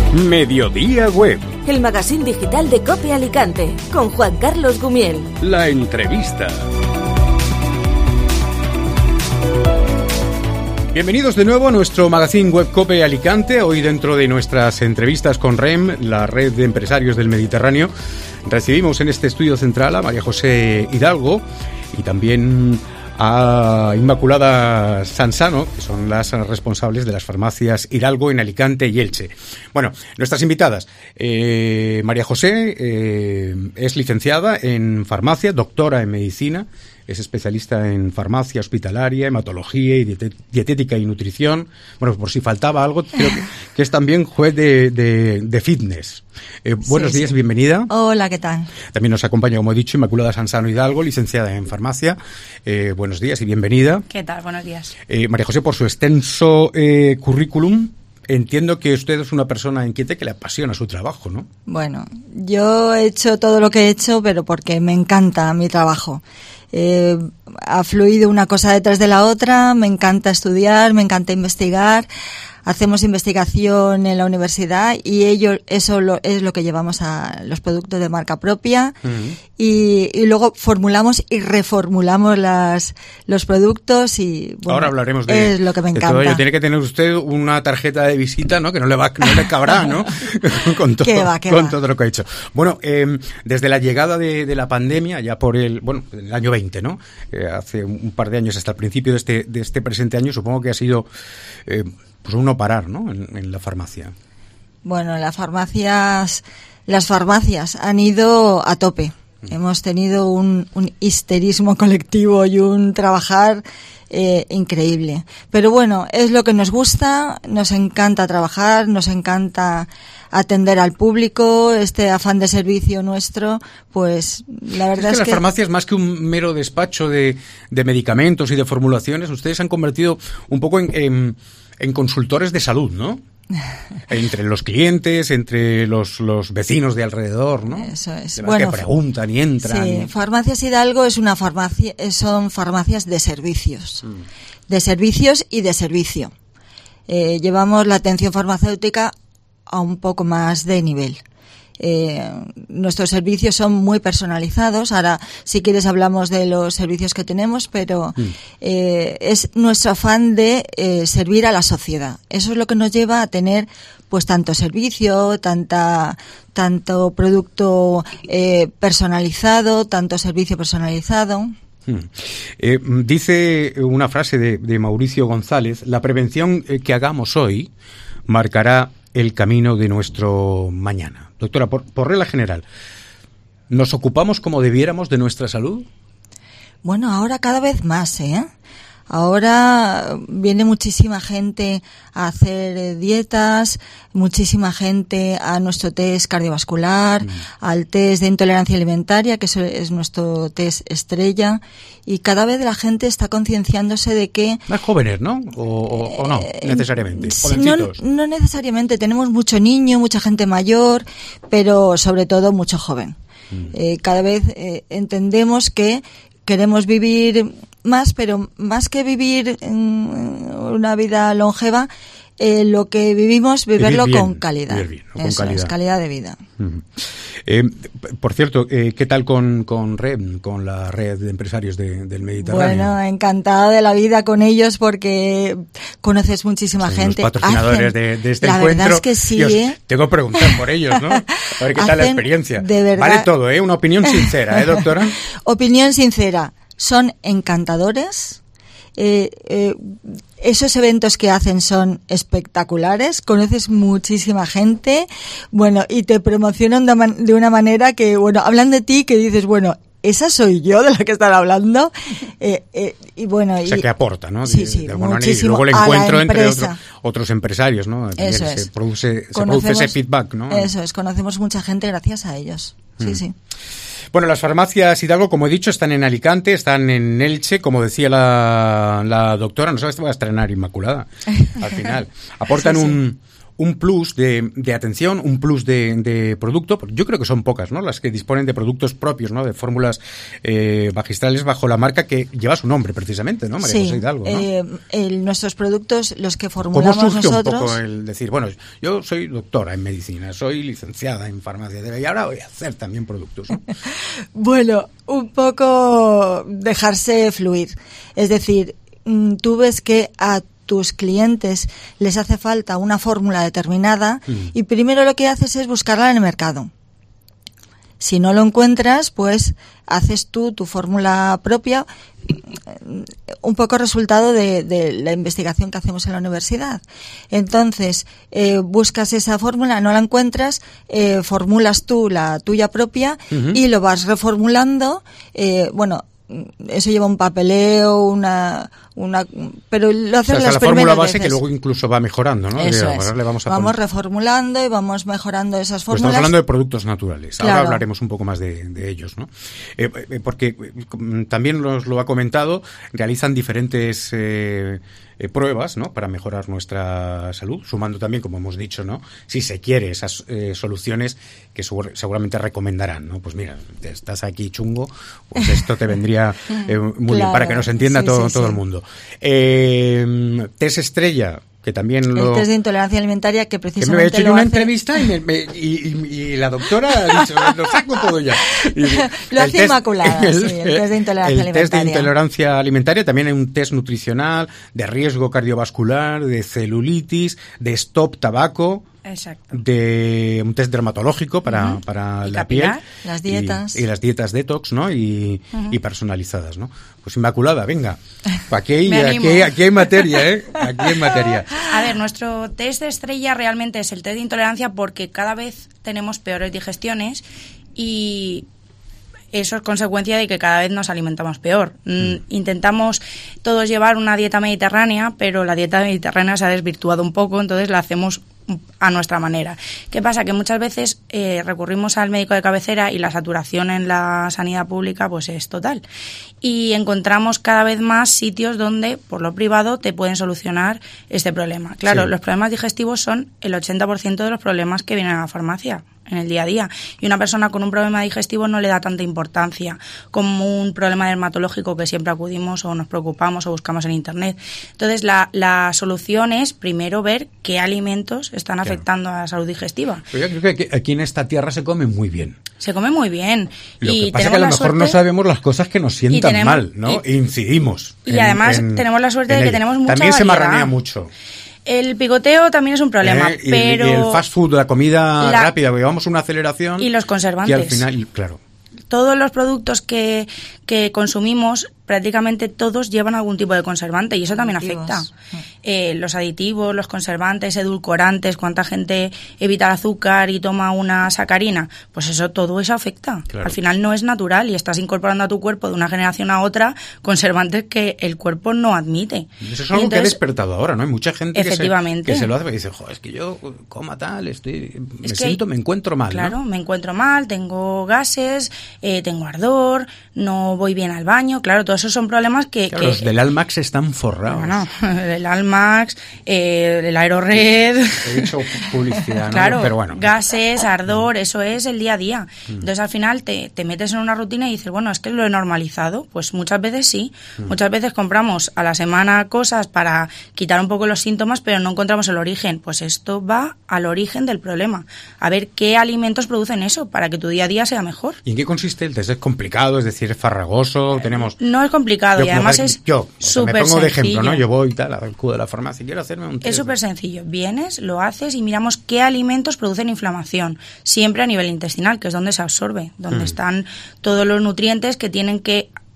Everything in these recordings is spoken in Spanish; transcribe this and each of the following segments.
Mediodía Web. El magazín digital de COPE Alicante, con Juan Carlos Gumiel. La entrevista. Bienvenidos de nuevo a nuestro magazín web COPE Alicante. Hoy, dentro de nuestras entrevistas con REM, la Red de Empresarios del Mediterráneo, recibimos en este estudio central a María José Hidalgo y también a Inmaculada Sansano, que son las responsables de las farmacias Hidalgo en Alicante y Elche. Bueno, nuestras invitadas. María José es licenciada en farmacia, doctora en medicina, es especialista en farmacia hospitalaria, hematología y dietética y nutrición. Bueno, por si faltaba algo, creo que es también juez de fitness. Buenos días, bienvenida. Hola, ¿qué tal? También nos acompaña, como he dicho, Inmaculada Sansano Hidalgo, licenciada en farmacia. Buenos días y bienvenida. ¿Qué tal? Buenos días. María José, por su extenso currículum, entiendo que usted es una persona inquieta que le apasiona su trabajo, ¿no? Bueno, yo he hecho todo lo que he hecho, pero porque me encanta mi trabajo. Ha fluido una cosa detrás de la otra, me encanta estudiar, me encanta investigar. Hacemos investigación en la universidad y eso es lo que llevamos a los productos de marca propia. Uh-huh. y luego formulamos y reformulamos los productos y bueno, ahora hablaremos de es lo que me encanta. Todo ello. Tiene que tener usted una tarjeta de visita, ¿no? Que no le cabrá, ¿no? con todo lo que ha hecho. Bueno, desde la llegada de la pandemia, ya por el año 20, ¿no? Hace un par de años hasta el principio de este presente año, supongo que ha sido pues un no parar, ¿no? En la farmacia. Bueno, las farmacias han ido a tope. Hemos tenido un histerismo colectivo y un trabajar increíble. Pero bueno, es lo que nos gusta, nos encanta trabajar, nos encanta atender al público, este afán de servicio nuestro, pues la verdad es que... las farmacias, más que un mero despacho de medicamentos y de formulaciones, ustedes se han convertido un poco en consultores de salud, ¿no? Entre los clientes, entre los vecinos de alrededor, ¿no? Eso es. Bueno, que preguntan y entran. Sí, Farmacias Hidalgo son farmacias de servicios. De servicios y de servicio. Llevamos la atención farmacéutica a un poco más de nivel. Nuestros servicios son muy personalizados. Ahora, si quieres, hablamos de los servicios que tenemos, pero es nuestro afán de servir a la sociedad. Eso es lo que nos lleva a tener pues tanto servicio, tanto producto personalizado, tanto servicio personalizado. Dice una frase de Mauricio González: la prevención que hagamos hoy marcará el camino de nuestro mañana. Doctora, por regla general, ¿nos ocupamos como debiéramos de nuestra salud? Bueno, ahora cada vez más, Ahora viene muchísima gente a hacer dietas, muchísima gente a nuestro test cardiovascular, al test de intolerancia alimentaria, que eso es nuestro test estrella, y cada vez la gente está concienciándose de que... Más jóvenes, ¿no? ¿O no, necesariamente? No necesariamente. Tenemos mucho niño, mucha gente mayor, pero sobre todo mucho joven. Cada vez entendemos que queremos vivir más, pero más que vivir una vida longeva, lo que vivimos, vivirlo con calidad. Con calidad. Es calidad de vida. Por cierto, ¿qué tal con REM, con la red de empresarios del Mediterráneo? Bueno, encantada de la vida con ellos porque conoces muchísima gente. Los patrocinadores de este la encuentro. Verdad es que sí, Dios, tengo que preguntar por ellos, ¿no? A ver qué tal la experiencia. De verdad. Vale todo, una opinión sincera, doctora? Opinión sincera. Son encantadores. Esos eventos que hacen son espectaculares, conoces muchísima gente, bueno, y te promocionan de una manera que, bueno, hablan de ti que dices, bueno, esa soy yo de la que están hablando, y bueno... O sea, que aporta, ¿no? Sí, de alguna manera. Y luego el encuentro entre otros empresarios, ¿no? Eso es. Se produce ese feedback, ¿no? Eso es, conocemos mucha gente gracias a ellos, sí. Bueno, las farmacias Hidalgo, como he dicho, están en Alicante, están en Elche, como decía la doctora, no sabes si va a estrenar Inmaculada al final. Aportan sí. un plus de atención, un plus de producto. Yo creo que son pocas, ¿no?, las que disponen de productos propios, ¿no?, de fórmulas magistrales bajo la marca que lleva su nombre precisamente, ¿no?, María José Hidalgo, ¿no? Nuestros productos, los que formulamos ¿Cómo surge nosotros... un poco el decir, bueno, yo soy doctora en medicina, soy licenciada en farmacia, y ahora voy a hacer también productos, ¿no? Bueno, un poco dejarse fluir. Es decir, tú ves que a tus clientes les hace falta una fórmula determinada y primero lo que haces es buscarla en el mercado. Si no lo encuentras, pues haces tú tu fórmula propia, un poco resultado de la investigación que hacemos en la universidad. Entonces, buscas esa fórmula, no la encuentras, formulas tú la tuya propia y lo vas reformulando. Bueno, eso lleva un papeleo, pero lo haces las primeras veces. La fórmula base que luego incluso va mejorando, ¿no? Eso es. Vamos reformulando y vamos mejorando esas fórmulas. Estamos hablando de productos naturales. Claro. Ahora hablaremos un poco más de ellos, ¿no? Porque también nos lo ha comentado, realizan diferentes pruebas, ¿no?, para mejorar nuestra salud, sumando también, como hemos dicho, ¿no?, si se quiere, esas soluciones que seguramente recomendarán, ¿no? Pues mira, estás aquí chungo, pues esto te vendría muy bien, para que nos entienda todo el mundo. Test Estrella, que también el test de intolerancia alimentaria, que precisamente me he hecho yo una entrevista y la doctora ha dicho, lo saco todo ya. Lo hace Inmaculada, el test de intolerancia alimentaria. El test de intolerancia alimentaria, también hay un test nutricional, de riesgo cardiovascular, de celulitis, de stop tabaco. Exacto. De un test dermatológico para la piel, las dietas y las dietas detox, ¿no?, y personalizadas, ¿no? Pues Inmaculada, venga, aquí hay materia, aquí hay materia. A ver, nuestro test de estrella realmente es el test de intolerancia, porque cada vez tenemos peores digestiones y eso es consecuencia de que cada vez nos alimentamos peor. Intentamos todos llevar una dieta mediterránea, pero la dieta mediterránea se ha desvirtuado un poco, entonces la hacemos a nuestra manera. ¿Qué pasa? Que muchas veces recurrimos al médico de cabecera y la saturación en la sanidad pública pues es total. Y encontramos cada vez más sitios donde, por lo privado, te pueden solucionar este problema. Claro, los problemas digestivos son el 80% de los problemas que vienen a la farmacia en el día a día. Y una persona con un problema digestivo no le da tanta importancia como un problema dermatológico que siempre acudimos o nos preocupamos o buscamos en Internet. Entonces, la solución es primero ver qué alimentos están afectando a la salud digestiva. Pero yo creo que aquí en esta tierra se come muy bien. Se come muy bien. Lo que pasa es que a lo mejor no sabemos las cosas que nos sientan mal, ¿no? E incidimos. Y además tenemos la suerte de que tenemos mucha También variedad. Se marranea mucho. El pigoteo también es un problema, pero... Y el fast food, la comida rápida, llevamos una aceleración... Y los conservantes. Y al final, claro... Todos los productos que consumimos, prácticamente todos llevan algún tipo de conservante y eso también afecta. Los aditivos, los conservantes, edulcorantes, cuánta gente evita el azúcar y toma una sacarina, pues todo eso afecta. Claro. Al final no es natural y estás incorporando a tu cuerpo de una generación a otra conservantes que el cuerpo no admite. Eso es algo que ha despertado ahora, ¿no? Hay mucha gente que se lo hace y dice, joder, es que yo coma tal, me encuentro mal. Claro, ¿no? Me encuentro mal, tengo gases, tengo ardor, no voy bien al baño, claro, todos esos son problemas que... Claro, los del Almax están forrados. Bueno, el Almax, el Aerored... He dicho publicidad, ¿no? Claro, pero bueno. Gases, ardor, eso es el día a día. Entonces, al final, te metes en una rutina y dices, bueno, es que lo he normalizado. Pues muchas veces sí. Muchas veces compramos a la semana cosas para quitar un poco los síntomas, pero no encontramos el origen. Pues esto va al origen del problema. A ver qué alimentos producen eso para que tu día a día sea mejor. ¿Y en qué consiste el test? ¿Es complicado? Es decir, ¿es farragoso? No es complicado y además es súper me pongo de sencillo. ejemplo, ¿no? Yo voy acudo a la farmacia y quiero hacerme un test. Es súper sencillo. Vienes, lo haces y miramos qué alimentos producen inflamación. Siempre a nivel intestinal, que es donde se absorbe, donde están todos los nutrientes que tienen que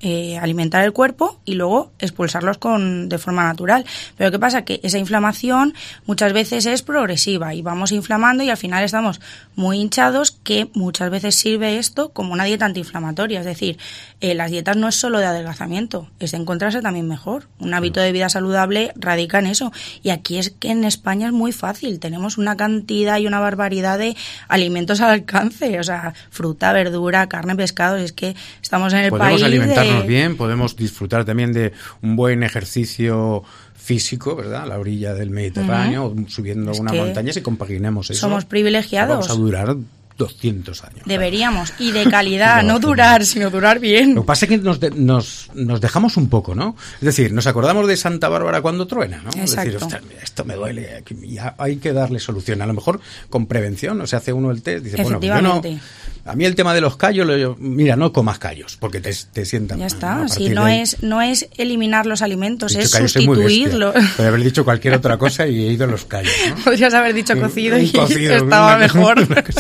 alimentar el cuerpo y luego expulsarlos de forma natural. Pero ¿qué pasa? Que esa inflamación muchas veces es progresiva y vamos inflamando y al final estamos muy hinchados, que muchas veces sirve esto como una dieta antiinflamatoria. Es decir, las dietas no es solo de adelgazamiento, es de encontrarse también mejor. Un hábito de vida saludable radica en eso. Y aquí es que en España es muy fácil. Tenemos una cantidad y una barbaridad de alimentos al alcance. O sea, fruta, verdura, carne, pescado. Es que estamos en el país bien, podemos disfrutar también de un buen ejercicio físico, ¿verdad? A la orilla del Mediterráneo, subiendo una montaña, si compaginemos eso. Somos privilegiados. Vamos a durar 200 años. Deberíamos, y de calidad, no durar, sino durar bien. Lo que pasa es que nos dejamos un poco, ¿no? Es decir, nos acordamos de Santa Bárbara cuando truena, ¿no? Exacto. Es decir, ostras, esto me duele, ya hay que darle solución. A lo mejor con prevención, o sea, hace uno el test, dice, bueno, yo no... A mí el tema de los callos, mira, no comas callos, porque te sientan mal. Ya está, ¿no? si no es eliminar los alimentos, es sustituirlos. Podría haber dicho cualquier otra cosa y he ido a los callos, ¿no? Podrías haber dicho cocido y estaba mejor.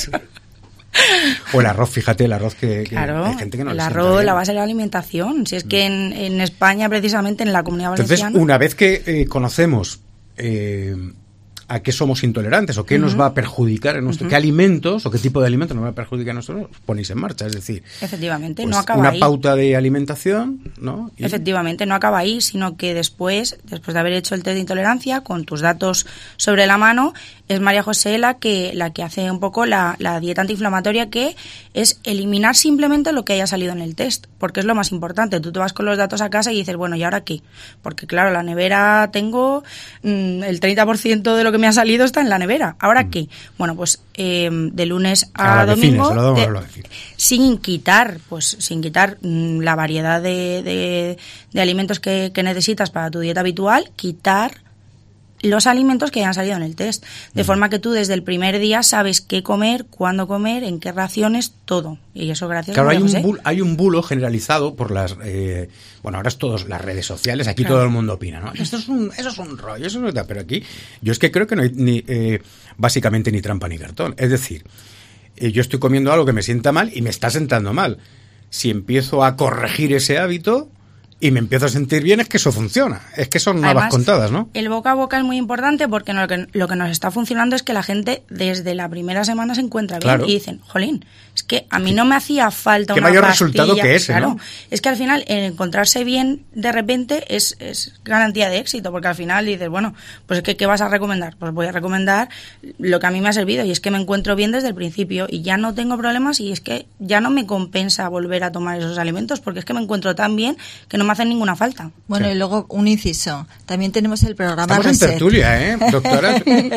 O el arroz, fíjate, el arroz que claro, hay gente que no el le arroz, sienta bien. la base de la alimentación. Si es que en España, precisamente en la Comunidad Valenciana... Entonces, una vez que conocemos a qué somos intolerantes o qué nos va a perjudicar en nuestro, qué alimentos o qué tipo de alimentos nos va a perjudicar en nosotros, ponéis en marcha, es decir, efectivamente, pues no acaba una ahí. pauta de alimentación, ¿no? Y efectivamente, no acaba ahí, sino que después de haber hecho el test de intolerancia, con tus datos sobre la mano, es María José la que hace un poco la dieta antiinflamatoria, que es eliminar simplemente lo que haya salido en el test, porque es lo más importante. Tú te vas con los datos a casa y dices, bueno, ¿y ahora qué? Porque claro, la nevera tengo el 30% de lo que me ha salido está en la nevera. ¿Ahora qué? Bueno, pues de lunes a domingo, sin quitar la variedad de alimentos que necesitas para tu dieta habitual, quitar los alimentos que hayan salido en el test, de forma que tú desde el primer día sabes qué comer, cuándo comer, en qué raciones, todo. Y eso gracias a María José. Hay un bulo generalizado por las ahora es todas las redes sociales, aquí todo el mundo opina, ¿no? Eso es un rollo, eso no es, pero aquí yo es que creo que no hay básicamente ni trampa ni cartón. Es decir, yo estoy comiendo algo que me sienta mal y me está sentando mal. Si empiezo a corregir ese hábito y me empiezo a sentir bien, es que eso funciona. Es que son habas contadas, ¿no? El boca a boca es muy importante, porque lo que nos está funcionando es que la gente desde la primera semana se encuentra bien, claro. Y dicen, jolín, es que a mí no me hacía falta una mayor pastilla. Resultado que ese, claro, ¿no? Es que al final encontrarse bien de repente es garantía de éxito, porque al final dices, bueno, pues es que ¿qué vas a recomendar? Pues voy a recomendar lo que a mí me ha servido, y es que me encuentro bien desde el principio y ya no tengo problemas, y es que ya no me compensa volver a tomar esos alimentos, porque es que me encuentro tan bien que no me hacen ninguna falta. Bueno, sí. Y luego un inciso. También tenemos el programa Estamos Reset. En tertulia, doctora.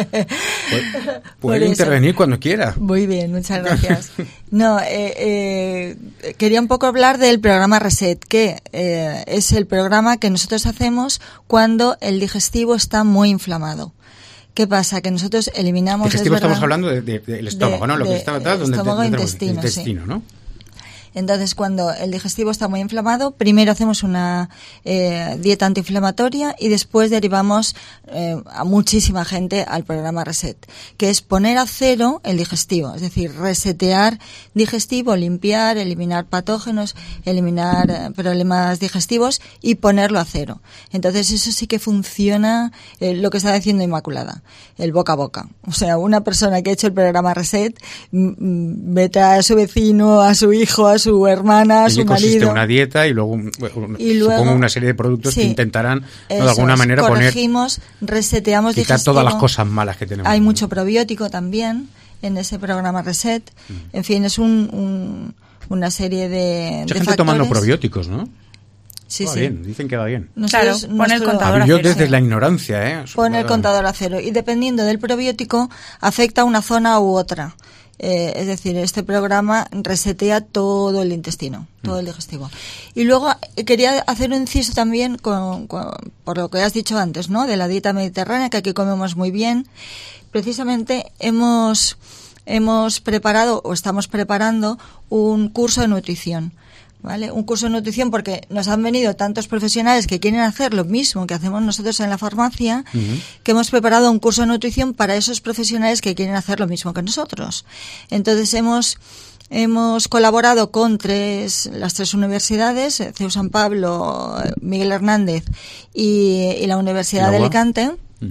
Puede intervenir cuando quiera. Muy bien, muchas gracias. No, quería un poco hablar del programa Reset, que es el programa que nosotros hacemos cuando el digestivo está muy inflamado. ¿Qué pasa? Que nosotros eliminamos... Digestivo estamos hablando del estómago, ¿no? Lo que está atrás, donde estómago e intestino, sí. ¿no? Entonces, cuando el digestivo está muy inflamado, primero hacemos una dieta antiinflamatoria y después derivamos a muchísima gente al programa Reset, que es poner a cero el digestivo, es decir, resetear digestivo, limpiar, eliminar patógenos, eliminar problemas digestivos y ponerlo a cero. Entonces, eso sí que funciona, lo que está diciendo Inmaculada, el boca a boca. O sea, una persona que ha hecho el programa Reset, vete a su vecino, a su hijo, a su hermana, a su marido. Consiste una dieta y luego supongo una serie de productos que intentarán de alguna manera corregimos, reseteamos quitar digestivo. Todas las cosas malas que tenemos. Hay mucho probiótico también en ese programa Reset. En fin, es una serie de Mucha gente factores. Tomando probióticos, ¿no? Sí, va sí. bien, dicen que va bien. Claro, pon el contador a cero. Yo desde la ignorancia, Pon el contador a cero. Y dependiendo del probiótico, afecta a una zona u otra. Es decir, este programa resetea todo el intestino, todo el digestivo. Y luego quería hacer un inciso también por lo que has dicho antes, ¿no? De la dieta mediterránea, que aquí comemos muy bien. Precisamente hemos preparado o estamos preparando un curso de nutrición. ¿Vale? Un curso de nutrición porque nos han venido tantos profesionales que quieren hacer lo mismo que hacemos nosotros en la farmacia, que hemos preparado un curso de nutrición para esos profesionales que quieren hacer lo mismo que nosotros. Entonces hemos Hemos colaborado con las tres universidades, CEU San Pablo, Miguel Hernández y la Universidad de Alicante,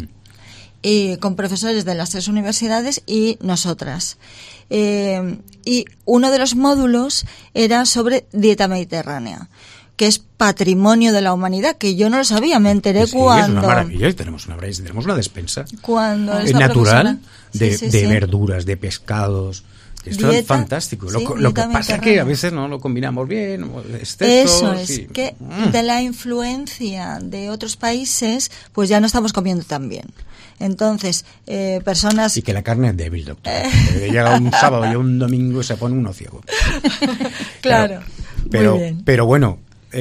y con profesores de las tres universidades y nosotras. Y uno de los módulos era sobre dieta mediterránea, que es patrimonio de la humanidad, que yo no lo sabía, me enteré cuando... Es una maravilla, tenemos una despensa cuando natural de verduras, de pescados. Esto es fantástico. Lo que pasa es que a veces no lo combinamos bien, excesos. Eso es, que de la influencia de otros países, pues ya no estamos comiendo tan bien. Entonces, personas... Y que la carne es débil, doctor. Llega un sábado y un domingo y se pone uno ciego. Claro, muy bien. Pero bueno,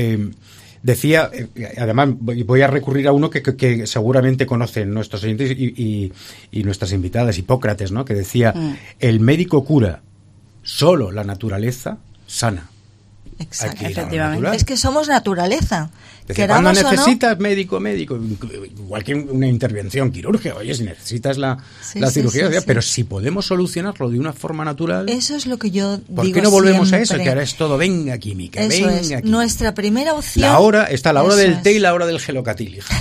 decía, además voy a recurrir a uno que seguramente conocen nuestros oyentes y nuestras invitadas, Hipócrates, ¿no? Que decía, el médico cura, solo la naturaleza sana. Exacto, efectivamente. Es que somos naturaleza. Decía, cuando necesitas médico, igual que una intervención quirúrgica, oye, si necesitas la cirugía, pero si podemos solucionarlo de una forma natural... Eso es lo que yo digo. ¿Por qué no volvemos a eso? Que ahora es todo, venga química, eso venga es. química. Nuestra primera opción... Está la hora del té y la hora del gelocatil, hija.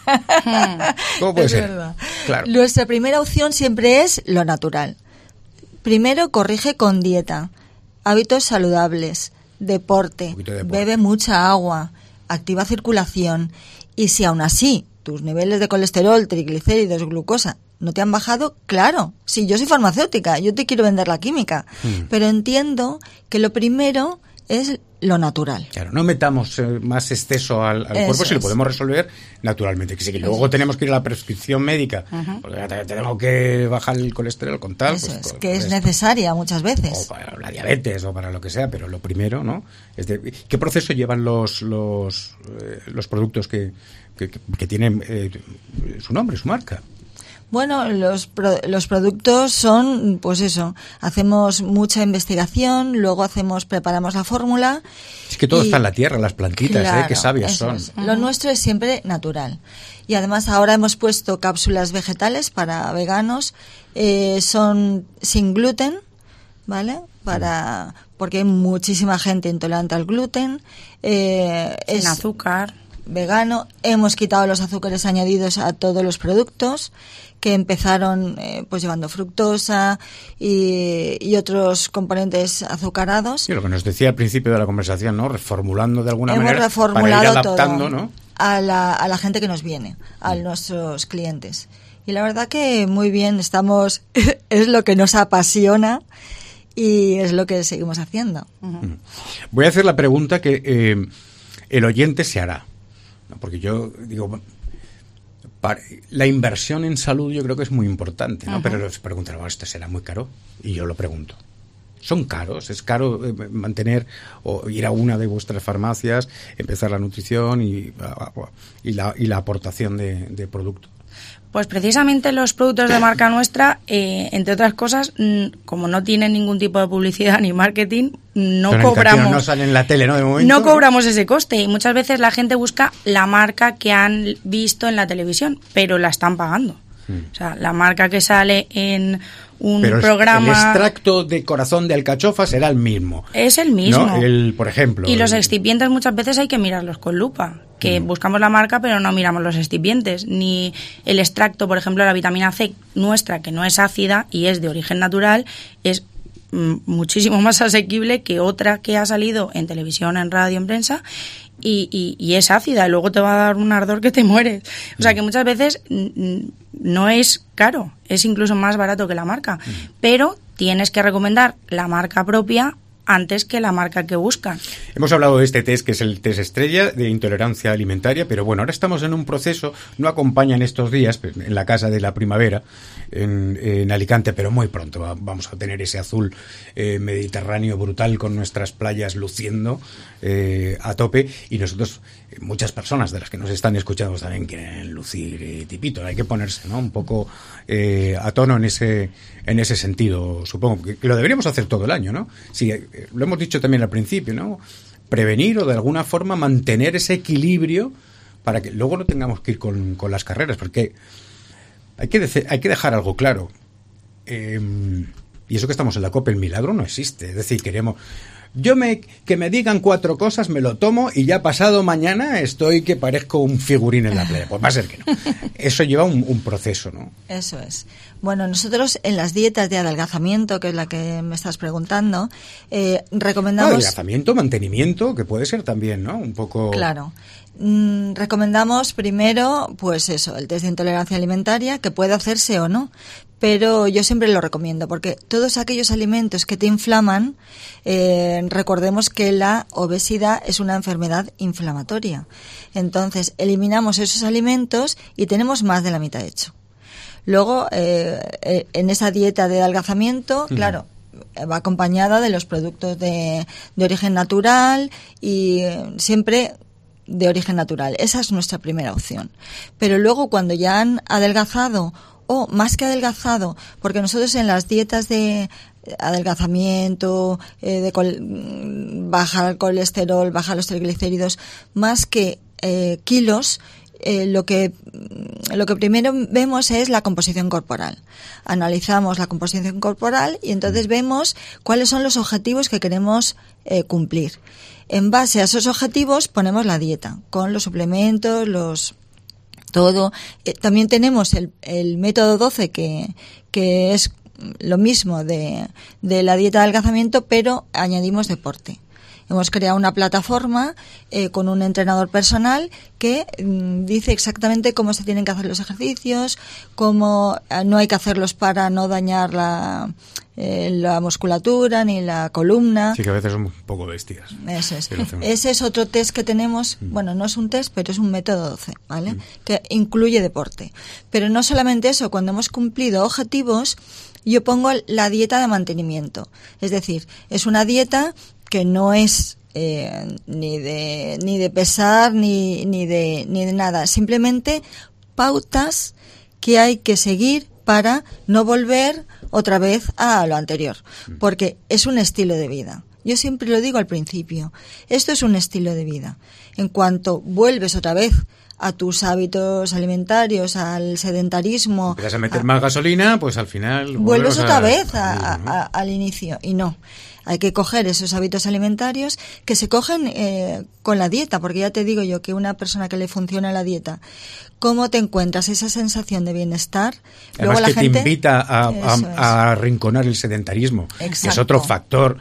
¿Cómo puede ser? Verdad. Claro. Nuestra primera opción siempre es lo natural. Primero, corrige con dieta, hábitos saludables, deporte, bebe mucha agua, activa circulación, y si aún así tus niveles de colesterol, triglicéridos, glucosa no te han bajado, claro, si yo soy farmacéutica, yo te quiero vender la química, pero entiendo que lo primero es lo natural. Claro, no metamos más exceso al cuerpo si lo podemos resolver naturalmente. Que si luego tenemos que ir a la prescripción médica, porque tengo que bajar el colesterol con tal. Eso es, que es necesaria muchas veces. O para la diabetes o para lo que sea, pero lo primero, ¿no? ¿Qué proceso llevan los productos que tienen su nombre, su marca? Bueno, los productos son, pues eso, hacemos mucha investigación, luego preparamos la fórmula. Es que todo está en la tierra, las plantitas, claro, qué sabias son. Lo nuestro es siempre natural. Y además ahora hemos puesto cápsulas vegetales para veganos, son sin gluten, ¿vale? Porque hay muchísima gente intolerante al gluten. Sin azúcar. Vegano. Hemos quitado los azúcares añadidos a todos los productos, que empezaron pues llevando fructosa y otros componentes azucarados. Sí, lo que nos decía al principio de la conversación, ¿no? Reformulando de alguna manera reformulado para ir adaptando, todo, ¿no? a la gente que nos viene, a nuestros clientes. Y la verdad que muy bien, estamos es lo que nos apasiona y es lo que seguimos haciendo. Voy a hacer la pregunta que el oyente se hará, ¿no? Porque yo digo, la inversión en salud yo creo que es muy importante, ¿no? Pero se preguntan, ¿esto será muy caro? Y yo lo pregunto. ¿Son caros? ¿Es caro mantener o ir a una de vuestras farmacias, empezar la nutrición y la aportación de producto? Pues precisamente los productos de marca nuestra, entre otras cosas, como no tienen ningún tipo de publicidad ni marketing, no cobramos. No salen en la tele, ¿no? De momento, no cobramos ese coste y muchas veces la gente busca la marca que han visto en la televisión, pero la están pagando. O sea, la marca que sale en un programa... El extracto de corazón de alcachofa será el mismo. Es el mismo. ¿No? Por ejemplo... Y los excipientes muchas veces hay que mirarlos con lupa. Que buscamos la marca, pero no miramos los excipientes. Ni el extracto, por ejemplo, la vitamina C nuestra, que no es ácida y es de origen natural, es muchísimo más asequible que otra que ha salido en televisión, en radio, en prensa, y es ácida y luego te va a dar un ardor que te mueres. O sea que muchas veces no es caro, es incluso más barato que la marca, pero tienes que recomendar la marca propia antes que la marca que buscan. Hemos hablado de este test, que es el test estrella de intolerancia alimentaria, pero bueno, ahora estamos en un proceso, no acompaña en estos días, en la Casa de la Primavera, en Alicante, pero muy pronto vamos a tener ese azul mediterráneo brutal con nuestras playas luciendo a tope, y nosotros, muchas personas de las que nos están escuchando también quieren lucir tipito, hay que ponerse, ¿no? Un poco a tono en ese sentido, supongo, que lo deberíamos hacer todo el año, ¿no? Sí, lo hemos dicho también al principio, ¿no? Prevenir o de alguna forma mantener ese equilibrio para que luego no tengamos que ir con las carreras, porque hay que dejar algo claro. Y eso que estamos en la COPE, el milagro no existe. Es decir, que me digan 4 cosas, me lo tomo y ya pasado mañana estoy que parezco un figurín en la playa. Pues va a ser que no. Eso lleva un proceso, ¿no? Eso es. Bueno, nosotros en las dietas de adelgazamiento, que es la que me estás preguntando, recomendamos... Adelgazamiento, mantenimiento, que puede ser también, ¿no? Un poco... Claro. Recomendamos primero, pues eso, el test de intolerancia alimentaria, que puede hacerse o no, pero yo siempre lo recomiendo, porque todos aquellos alimentos que te inflaman, recordemos que la obesidad es una enfermedad inflamatoria. Entonces, eliminamos esos alimentos y tenemos más de la mitad hecho. Luego, en esa dieta de adelgazamiento, claro, va acompañada de los productos de origen natural y siempre de origen natural. Esa es nuestra primera opción. Pero luego, cuando ya han adelgazado, o más que adelgazado, porque nosotros en las dietas de adelgazamiento, bajar el colesterol, bajar los triglicéridos, más que kilos, lo que primero vemos es la composición corporal. Analizamos la composición corporal y entonces vemos cuáles son los objetivos que queremos cumplir. En base a esos objetivos ponemos la dieta, con los suplementos, todo. También tenemos el método 12 que es lo mismo de la dieta de adelgazamiento, pero añadimos deporte. Hemos creado una plataforma con un entrenador personal que dice exactamente cómo se tienen que hacer los ejercicios, cómo no hay que hacerlos para no dañar la musculatura ni la columna. Sí, que a veces son un poco bestias. Eso es. Ese es otro test que tenemos. Bueno, no es un test, pero es un método 12, ¿vale? Que incluye deporte. Pero no solamente eso, cuando hemos cumplido objetivos, yo pongo la dieta de mantenimiento. Es decir, es una dieta que no es ni de pesar ni de nada, simplemente pautas que hay que seguir para no volver otra vez a lo anterior, porque es un estilo de vida. Yo siempre lo digo al principio, esto es un estilo de vida. En cuanto vuelves otra vez a tus hábitos alimentarios, al sedentarismo... Empiezas a meter más gasolina, pues al final... Vuelves otra vez al inicio, y no. Hay que coger esos hábitos alimentarios que se cogen con la dieta, porque ya te digo yo que una persona que le funciona la dieta, ¿cómo te encuentras esa sensación de bienestar? Además, luego la que gente te invita a arrinconar el sedentarismo, que es otro factor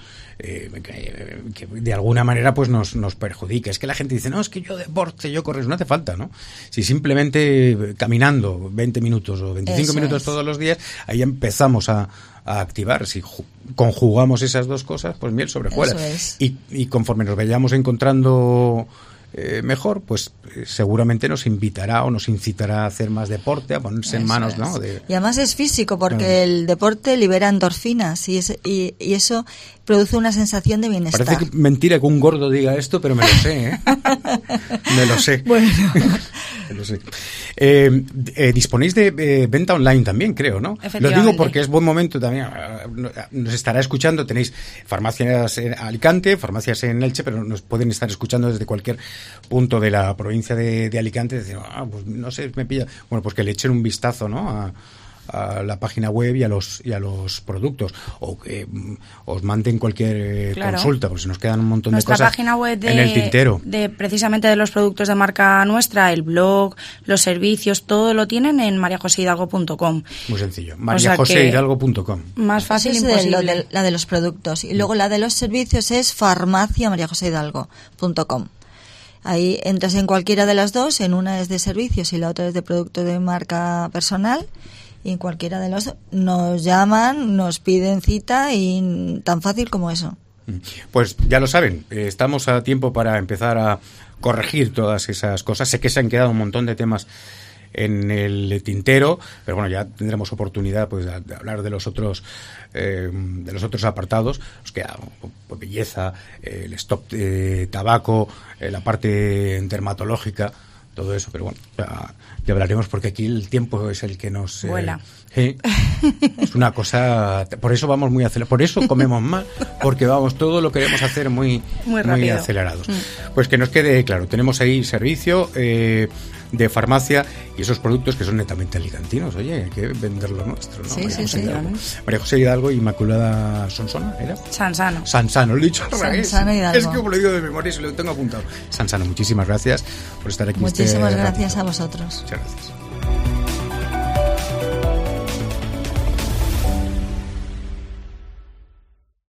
que de alguna manera pues nos perjudica. Es que la gente dice, no, es que yo deporte, yo corro, no hace falta, ¿no? Si simplemente caminando 20 minutos o 25 minutos todos los días, ahí empezamos a activar. Si conjugamos esas dos cosas, pues miel sobre hojuelas. Y conforme nos vayamos encontrando mejor, pues seguramente nos invitará o nos incitará a hacer más deporte, a ponerse en manos, ¿no? Y además es físico, porque el deporte libera endorfinas y eso produce una sensación de bienestar. Parece que mentira que un gordo diga esto, pero me lo sé, ¿eh? Me lo sé. Bueno. Me lo sé. Disponéis de venta online también, creo, ¿no? Lo digo porque es buen momento también. Nos estará escuchando, tenéis farmacias en Alicante, farmacias en Elche, pero nos pueden estar escuchando desde cualquier punto de la provincia de Alicante. Decir, pues no sé, me pilla. Bueno, pues que le echen un vistazo, ¿no? A la página web y a los productos, o que os manden cualquier consulta, porque se nos quedan un montón de cosas página web en el tintero. Precisamente de los productos de marca nuestra, el blog, los servicios, todo lo tienen en mariajoseidalgo.com. Muy sencillo, mariajoseidalgo.com. Más fácil es imposible. la de los productos. Y luego la de los servicios es farmaciamariajoseidalgo.com. Ahí entras en cualquiera de las dos, en una es de servicios y la otra es de producto de marca personal. Y en cualquiera de los nos llaman, nos piden cita y tan fácil como eso. Pues ya lo saben, estamos a tiempo para empezar a corregir todas esas cosas. Sé que se han quedado un montón de temas en el tintero, pero bueno, ya tendremos oportunidad pues de hablar de los otros apartados. Nos queda pues, belleza, el stop de tabaco, la parte dermatológica, todo eso, pero bueno, ya hablaremos, porque aquí el tiempo es el que nos vuela. Es una cosa, por eso vamos muy acelerados, por eso comemos mal, porque todo lo queremos hacer muy acelerados. Pues que nos quede claro, tenemos ahí servicio, de farmacia y esos productos que son netamente alicantinos. Oye, hay que vender lo nuestro, ¿no? Sí, María José Hidalgo, Inmaculada Sonsona, ¿era? Sansano, lo he dicho al revés. Es que como lo digo de memoria y se lo tengo apuntado. Sansano, muchísimas gracias por estar aquí. Muchísimas gracias a vosotros. Muchas gracias.